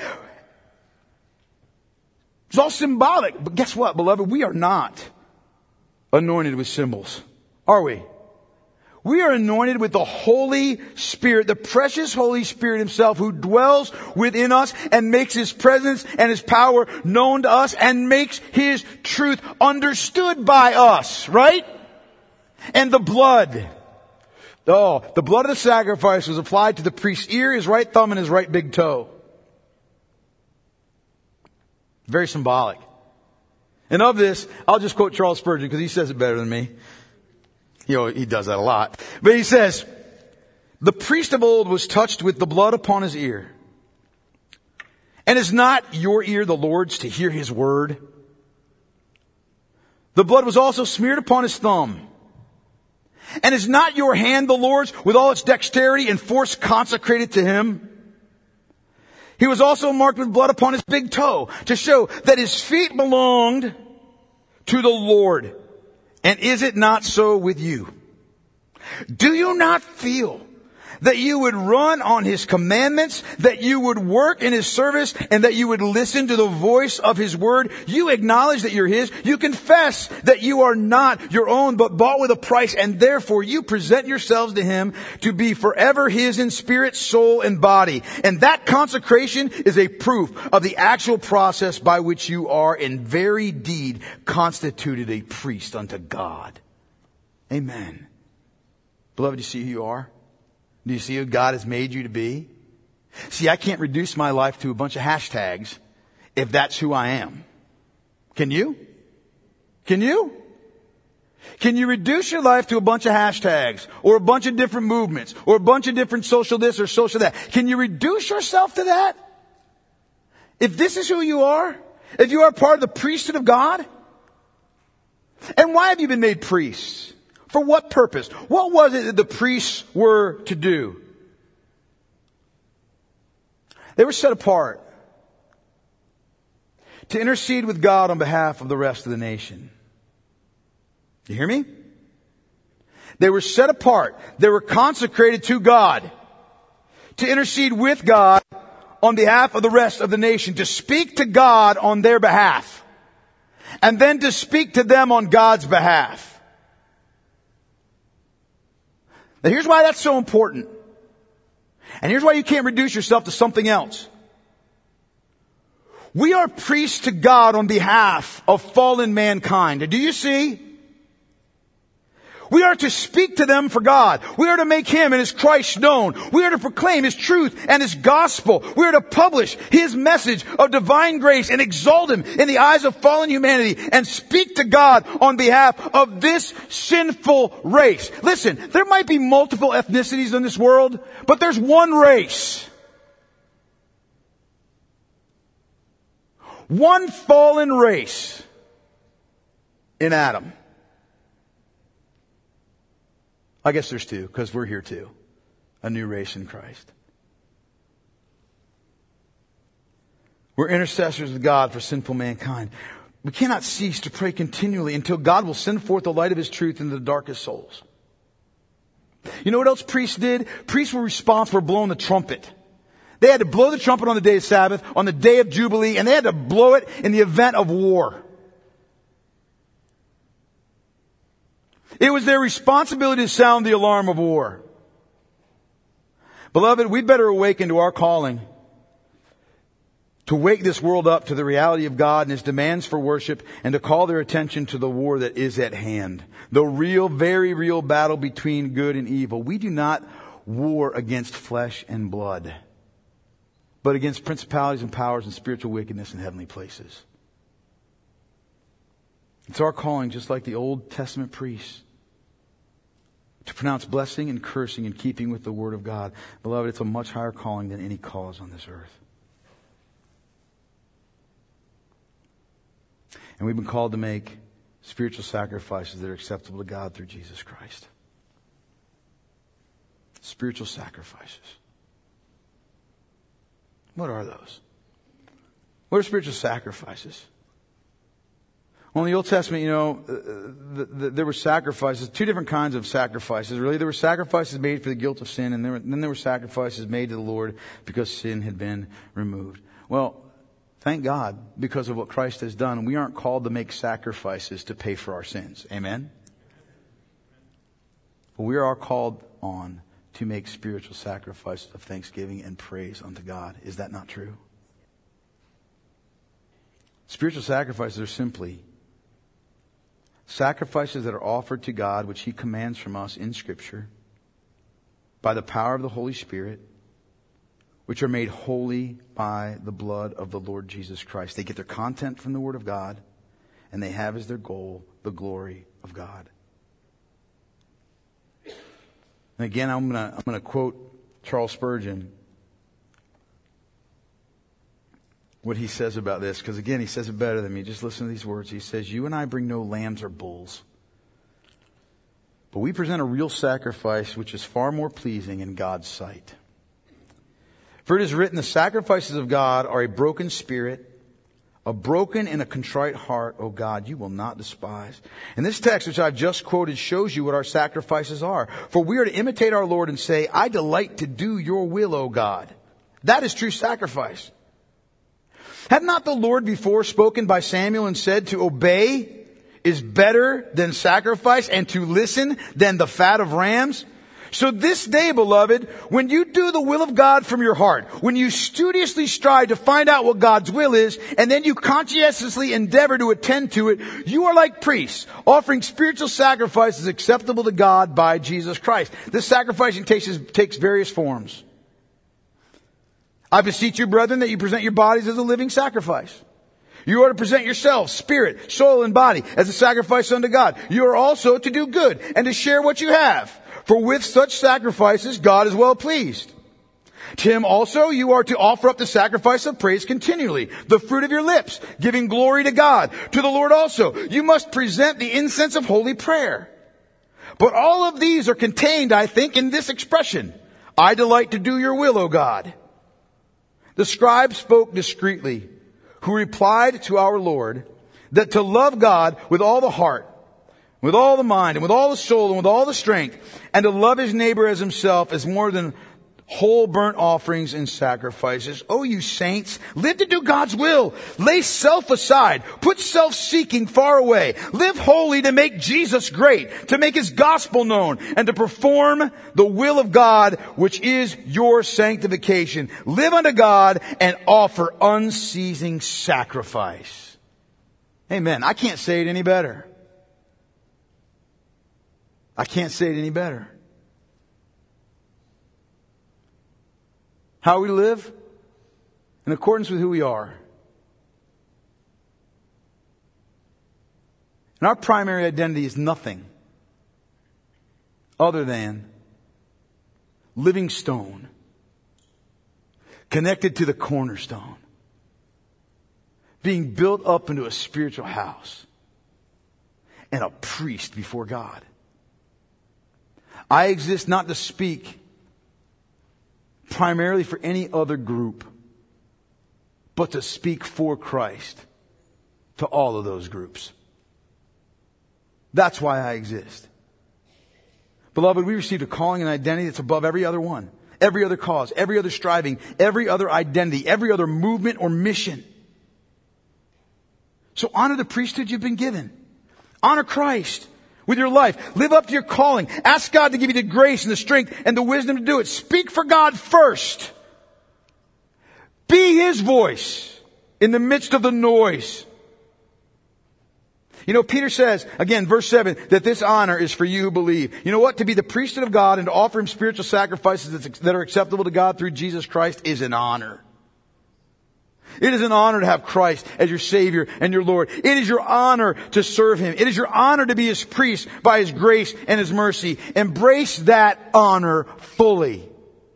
It's all symbolic. But guess what, beloved? We are not anointed with symbols, are we? We are anointed with the Holy Spirit, the precious Holy Spirit Himself, who dwells within us and makes His presence and His power known to us and makes His truth understood by us, right? And the blood. Oh, the blood of the sacrifice was applied to the priest's ear, his right thumb, and his right big toe. Very symbolic. And of this, I'll just quote Charles Spurgeon because he says it better than me. You know, he does that a lot. But he says, the priest of old was touched with the blood upon his ear. And is not your ear the Lord's to hear His word? The blood was also smeared upon his thumb. And is not your hand the Lord's with all its dexterity and force consecrated to Him? He was also marked with blood upon his big toe to show that his feet belonged to the Lord. And is it not so with you? Do you not feel that you would run on His commandments, that you would work in His service, and that you would listen to the voice of His word? You acknowledge that you're His. You confess that you are not your own, but bought with a price, and therefore you present yourselves to Him to be forever His in spirit, soul, and body. And that consecration is a proof of the actual process by which you are in very deed constituted a priest unto God. Amen. Beloved, you see who you are? Do you see who God has made you to be? See, I can't reduce my life to a bunch of hashtags if that's who I am. Can you? Can you? Can you reduce your life to a bunch of hashtags or a bunch of different movements or a bunch of different social this or social that? Can you reduce yourself to that? If this is who you are, if you are part of the priesthood of God, and why have you been made priests? For what purpose? What was it that the priests were to do? They were set apart to intercede with God on behalf of the rest of the nation. You hear me? They were set apart. They were consecrated to God to intercede with God on behalf of the rest of the nation, to speak to God on their behalf, and then to speak to them on God's behalf. Now here's why that's so important. And here's why you can't reduce yourself to something else. We are priests to God on behalf of fallen mankind. Do you see? We are to speak to them for God. We are to make Him and His Christ known. We are to proclaim His truth and His gospel. We are to publish His message of divine grace and exalt Him in the eyes of fallen humanity and speak to God on behalf of this sinful race. Listen, there might be multiple ethnicities in this world, but there's one race. One fallen race in Adam. I guess there's two, because we're here too. A new race in Christ. We're intercessors of God for sinful mankind. We cannot cease to pray continually until God will send forth the light of His truth into the darkest souls. You know what else priests did? Priests were responsible for blowing the trumpet. They had to blow the trumpet on the day of Sabbath, on the day of Jubilee, and they had to blow it in the event of war. It was their responsibility to sound the alarm of war. Beloved, we better awaken to our calling to wake this world up to the reality of God and His demands for worship, and to call their attention to the war that is at hand. The real, very real battle between good and evil. We do not war against flesh and blood, but against principalities and powers and spiritual wickedness in heavenly places. It's our calling, just like the Old Testament priests, to pronounce blessing and cursing in keeping with the Word of God. Beloved, it's a much higher calling than any cause on this earth. And we've been called to make spiritual sacrifices that are acceptable to God through Jesus Christ. Spiritual sacrifices. What are those? What are spiritual sacrifices? Well, in the Old Testament, there were sacrifices, two different kinds of sacrifices. Really, there were sacrifices made for the guilt of sin, and then there were sacrifices made to the Lord because sin had been removed. Well, thank God, because of what Christ has done, we aren't called to make sacrifices to pay for our sins. Amen? But we are called on to make spiritual sacrifices of thanksgiving and praise unto God. Is that not true? Spiritual sacrifices are simply sacrifices that are offered to God, which He commands from us in Scripture, by the power of the Holy Spirit, which are made holy by the blood of the Lord Jesus Christ. They get their content from the Word of God, and they have as their goal the glory of God. And again, I'm going to quote Charles Spurgeon, what he says about this, because again, he says it better than me. Just listen to these words. He says, "You and I bring no lambs or bulls, but we present a real sacrifice which is far more pleasing in God's sight. For it is written, the sacrifices of God are a broken spirit, a broken and a contrite heart, O God, you will not despise." And this text, which I've just quoted, shows you what our sacrifices are. For we are to imitate our Lord and say, "I delight to do your will, O God." That is true sacrifice. Had not the Lord before spoken by Samuel and said, "To obey is better than sacrifice, and to listen than the fat of rams"? So this day, beloved, when you do the will of God from your heart, when you studiously strive to find out what God's will is, and then you conscientiously endeavor to attend to it, you are like priests, offering spiritual sacrifices acceptable to God by Jesus Christ. This sacrificing takes various forms. "I beseech you, brethren, that you present your bodies as a living sacrifice. You are to present yourselves, spirit, soul, and body, as a sacrifice unto God. You are also to do good and to share what you have. For with such sacrifices God is well pleased. To Him also you are to offer up the sacrifice of praise continually, the fruit of your lips, giving glory to God. To the Lord also you must present the incense of holy prayer. But all of these are contained, I think, in this expression, 'I delight to do your will, O God.'" The scribe spoke discreetly, who replied to our Lord that to love God with all the heart, with all the mind, and with all the soul, and with all the strength, and to love his neighbor as himself is more than whole burnt offerings and sacrifices. Oh, you saints, live to do God's will. Lay self aside. Put self-seeking far away. Live holy to make Jesus great, to make His gospel known, and to perform the will of God, which is your sanctification. Live unto God and offer unceasing sacrifice. Amen. I can't say it any better. I can't say it any better. How we live? In accordance with who we are. And our primary identity is nothing other than living stone, connected to the cornerstone, being built up into a spiritual house, and a priest before God. I exist not to speak primarily for any other group, but to speak for Christ to all of those groups. That's why I exist. Beloved, we received a calling and identity that's above every other one, every other cause, every other striving, every other identity, every other movement or mission. So honor the priesthood you've been given. Honor Christ with your life. Live up to your calling. Ask God to give you the grace and the strength and the wisdom to do it. Speak for God first. Be His voice in the midst of the noise. You know, Peter says, again, verse 7, that this honor is for you who believe. You know what? To be the priesthood of God and to offer Him spiritual sacrifices that are acceptable to God through Jesus Christ is an honor. It is an honor to have Christ as your Savior and your Lord. It is your honor to serve Him. It is your honor to be His priest by His grace and His mercy. Embrace that honor fully.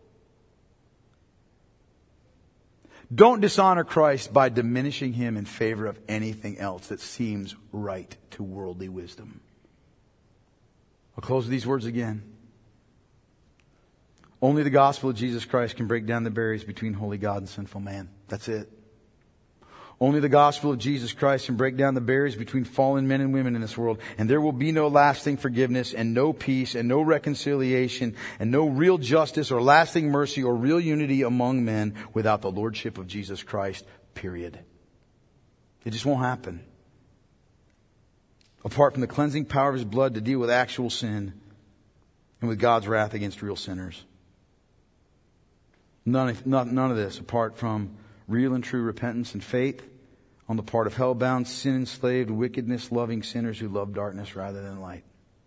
Don't dishonor Christ by diminishing Him in favor of anything else that seems right to worldly wisdom. I'll close with these words again. Only the gospel of Jesus Christ can break down the barriers between holy God and sinful man. That's it. Only the gospel of Jesus Christ can break down the barriers between fallen men and women in this world. And there will be no lasting forgiveness and no peace and no reconciliation and no real justice or lasting mercy or real unity among men without the lordship of Jesus Christ, period. It just won't happen. Apart from the cleansing power of His blood to deal with actual sin and with God's wrath against real sinners. None of this apart from real and true repentance and faith on the part of hell-bound, sin-enslaved, wickedness-loving sinners who love darkness rather than light.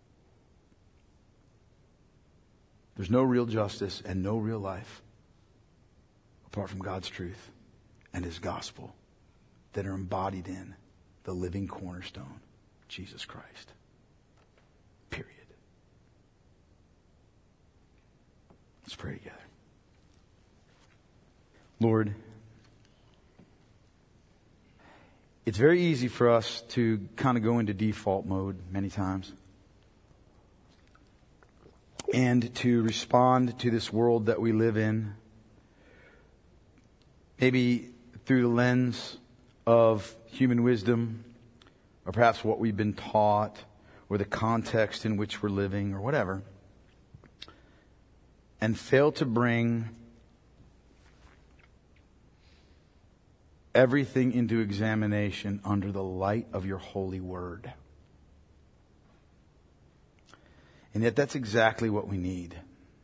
There's no real justice and no real life apart from God's truth and His gospel that are embodied in the living cornerstone, Jesus Christ. Period. Let's pray together. Lord, it's very easy for us to kind of go into default mode many times and to respond to this world that we live in, maybe through the lens of human wisdom, or perhaps what we've been taught, or the context in which we're living, or whatever, and fail to bring everything into examination under the light of your holy word. And yet that's exactly what we need.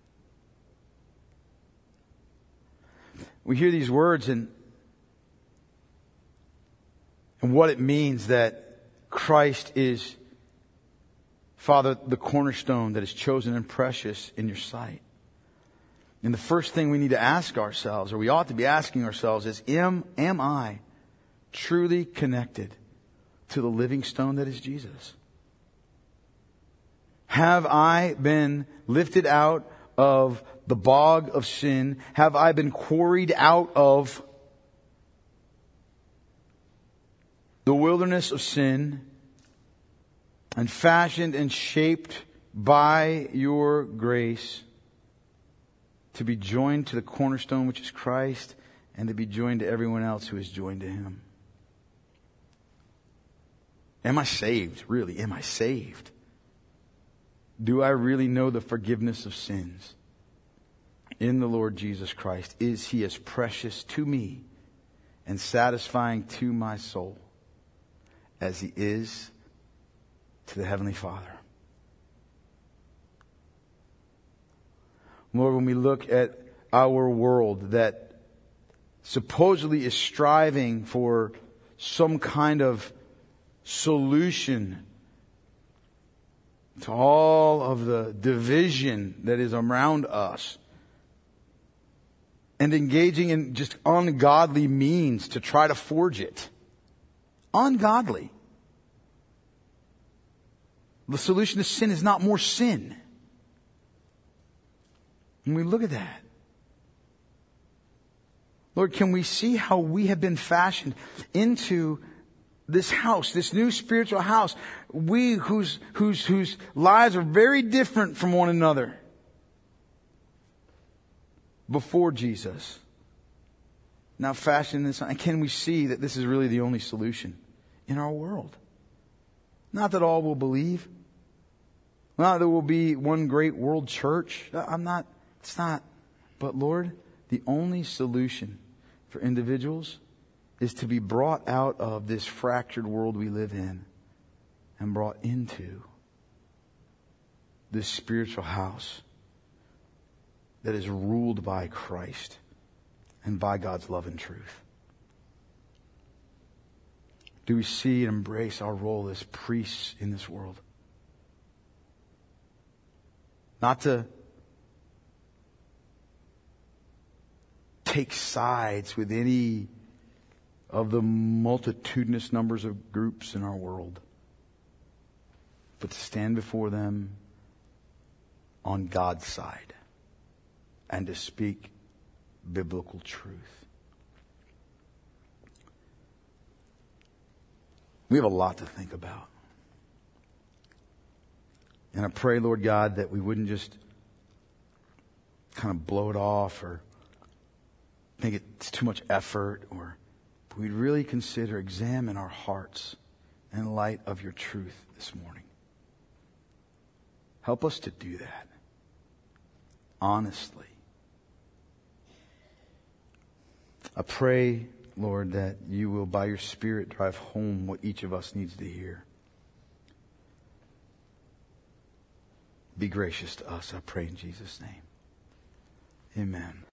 We hear these words and what it means that Christ is, Father, the cornerstone that is chosen and precious in your sight. And the first thing we need to ask ourselves, or we ought to be asking ourselves, is, am I truly connected to the living stone that is Jesus? Have I been lifted out of the bog of sin? Have I been quarried out of the wilderness of sin and fashioned and shaped by your grace to be joined to the cornerstone, which is Christ, and to be joined to everyone else who is joined to Him? Am I saved? Really, am I saved? Do I really know the forgiveness of sins in the Lord Jesus Christ? Is He as precious to me and satisfying to my soul as He is to the Heavenly Father? Lord, when we look at our world that supposedly is striving for some kind of solution to all of the division that is around us, and engaging in just ungodly means to try to forge it. Ungodly. The solution to sin is not more sin. When we look at that, Lord, can we see how we have been fashioned into this house, this new spiritual house, we whose lives are very different from one another before Jesus, now fashioned in this, and can we see that this is really the only solution in our world? Not that all will believe, not that there will be one great world church. It's not. But Lord, the only solution for individuals is to be brought out of this fractured world we live in and brought into this spiritual house that is ruled by Christ and by God's love and truth. Do we see and embrace our role as priests in this world? Not to take sides with any of the multitudinous numbers of groups in our world, but to stand before them on God's side and to speak biblical truth. We have a lot to think about. And I pray, Lord God, that we wouldn't just kind of blow it off or think it's too much effort, or we'd really consider, examine our hearts in light of your truth this morning. Help us to do that honestly. I pray, Lord, that you will, by your Spirit, drive home what each of us needs to hear. Be gracious to us, I pray in Jesus' name. Amen.